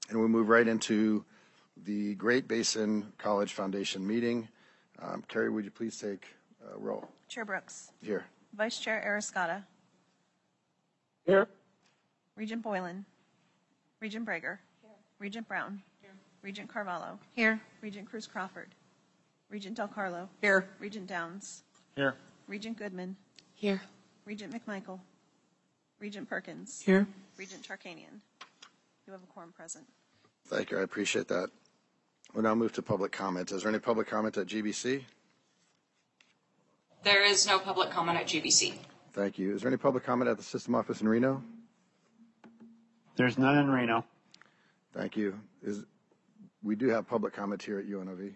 And we'll move right into the Great Basin College Foundation meeting. Carrie, would you please take roll? Chair Brooks. Here. Vice Chair Arascata. Here. Regent Boylan. Regent Brager. Here. Regent Brown. Here. Regent Carvalho. Here. Regent Cruz Crawford. Regent Del Carlo. Here. Regent Downs. Here. Regent Goodman. Here. Regent McMichael. Regent Perkins. Here. Regent Tarkanian. You have a quorum present. Thank you. I appreciate that. We'll now move to public comment. Is there any public comment at GBC? There is no public comment at GBC. Thank you. Is there any public comment at the system office in Reno? There's none in Reno. Thank you. We do have public comment here at UNLV.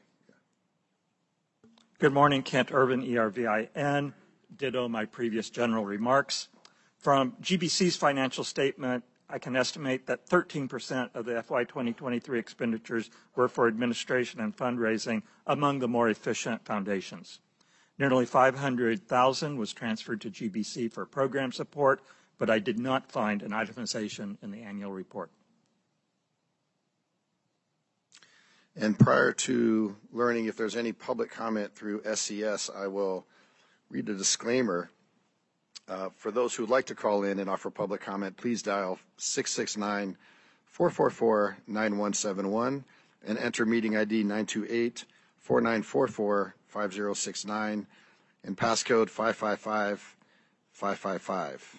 Good morning, Kent Irvin, ERVIN. Ditto my previous general remarks. From GBC's financial statement, I can estimate that 13% of the FY 2023 expenditures were for administration and fundraising among the more efficient foundations. Nearly $500,000 was transferred to GBC for program support, but I did not find an itemization in the annual report. And prior to learning if there's any public comment through SES, I will read a disclaimer. For those who would like to call in and offer public comment, please dial 669-444-9171 and enter meeting ID 928-4944-5069 and passcode 555555.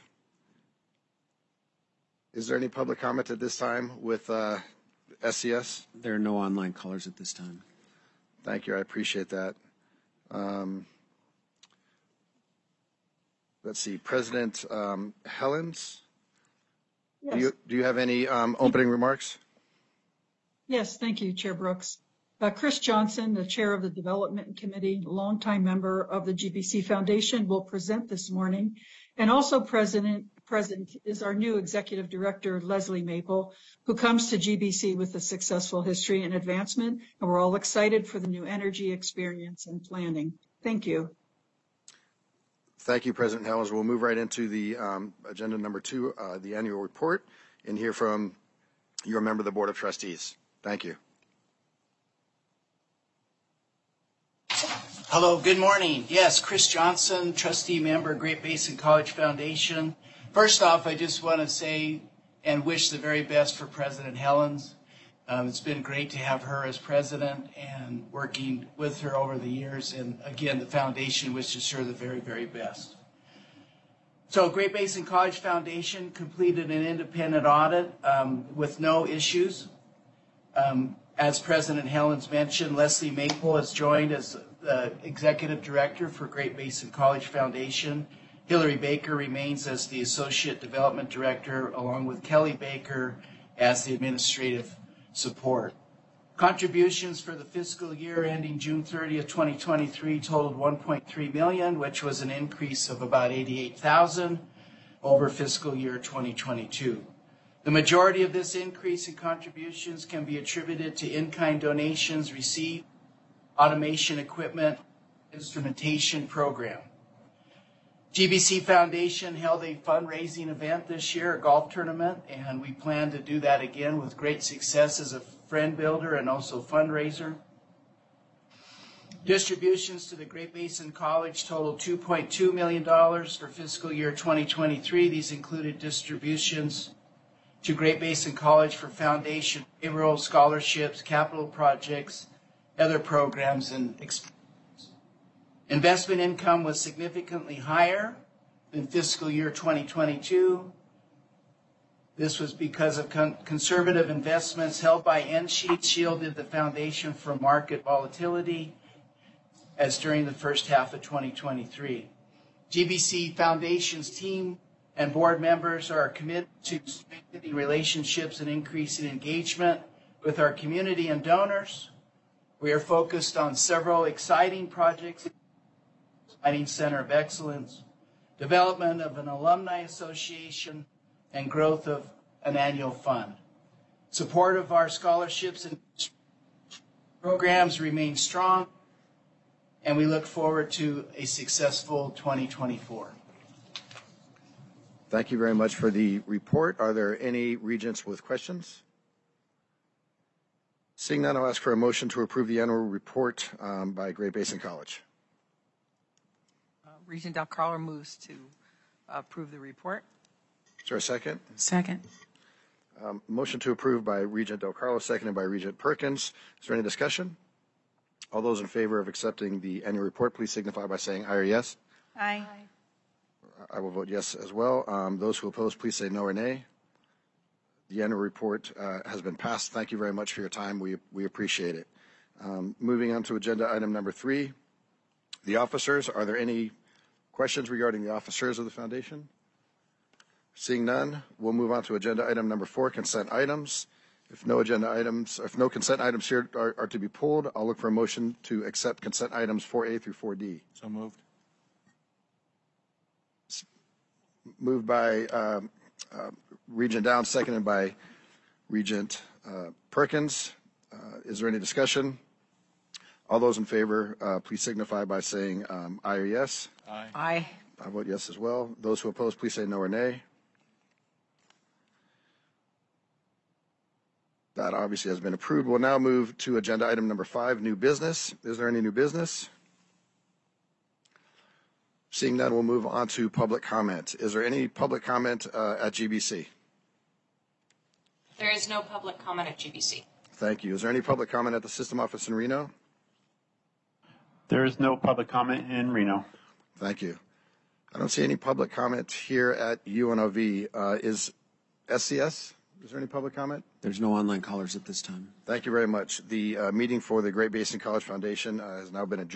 Is there any public comment at this time with SES? There are no online callers at this time. Thank you. I appreciate that. Let's see. President Helens, yes. Do you have any opening remarks? Yes, thank you, Chair Brooks. Chris Johnson, the chair of the Development Committee, longtime member of the GBC Foundation, will present this morning. And also present is our new executive director, Leslie Maple, who comes to GBC with a successful history and advancement. And we're all excited for the new energy experience and planning. Thank you. Thank you, President Helens. We'll move right into the agenda number 2, the annual report, and hear from your member of the Board of Trustees. Thank you. Hello, good morning. Yes, Chris Johnson, trustee member, Great Basin College Foundation. First off, I just want to say and wish the very best for President Helens. It's been great to have her as president and working with her over the years. And again, the foundation wishes her the very, very best. So Great Basin College Foundation completed an independent audit with no issues. As President Helens mentioned, Leslie Maple has joined as the executive director for Great Basin College Foundation. Hillary Baker remains as the associate development director, along with Kelly Baker as the administrative support. Contributions for the fiscal year ending June 30th, 2023 totaled $1.3 million, which was an increase of about $88,000 over fiscal year 2022. The majority of this increase in contributions can be attributed to in-kind donations received, automation equipment, instrumentation program. GBC Foundation held a fundraising event this year, a golf tournament, and we plan to do that again with great success as a friend builder and also fundraiser. Distributions to the Great Basin College totaled $2.2 million for fiscal year 2023. These included distributions to Great Basin College for foundation, payroll, scholarships, capital projects, other programs, and expenses. Investment income was significantly higher than fiscal year 2022. This was because of conservative investments held by NSheet shielded the foundation from market volatility as during the first half of 2023. GBC Foundation's team and board members are committed to strengthening relationships and increasing engagement with our community and donors. We are focused on several exciting projects, Lighting Center of Excellence, development of an alumni association, and growth of an annual fund. Support of our scholarships and programs remains strong, and we look forward to a successful 2024. Thank you very much for the report. Are there any regents with questions? Seeing none, I'll ask for a motion to approve the annual report by Great Basin College. Regent Del Carlo moves to approve the report. Is there a second? Second. Motion to approve by Regent Del Carlo, seconded by Regent Perkins. Is there any discussion? All those in favor of accepting the annual report, please signify by saying aye or yes. Aye. I will vote yes as well. Those who oppose, please say no or nay. The annual report has been passed. Thank you very much for your time. We appreciate it. Moving on to agenda item number 3, the officers. Are there any questions regarding the officers of the foundation? Seeing none, we'll move on to agenda item number 4, consent items. If no consent items here are to be pulled, I'll look for a motion to accept consent items 4A through 4D. So moved. Moved by Regent Downs, seconded by Regent Perkins. Is there any discussion? All those in favor, please signify by saying aye or yes. Aye. Aye. I vote yes as well. Those who oppose, please say no or nay. That obviously has been approved. We'll now move to agenda item number 5, new business. Is there any new business? Seeing none, we'll move on to public comment. Is there any public comment at GBC? There is no public comment at GBC. Thank you. Is there any public comment at the system office in Reno? There is no public comment in Reno. Thank you. I don't see any public comment here at UNLV. Is SCS? Is there any public comment? There's no online callers at this time. Thank you very much. The meeting for the Great Basin College Foundation has now been adjourned.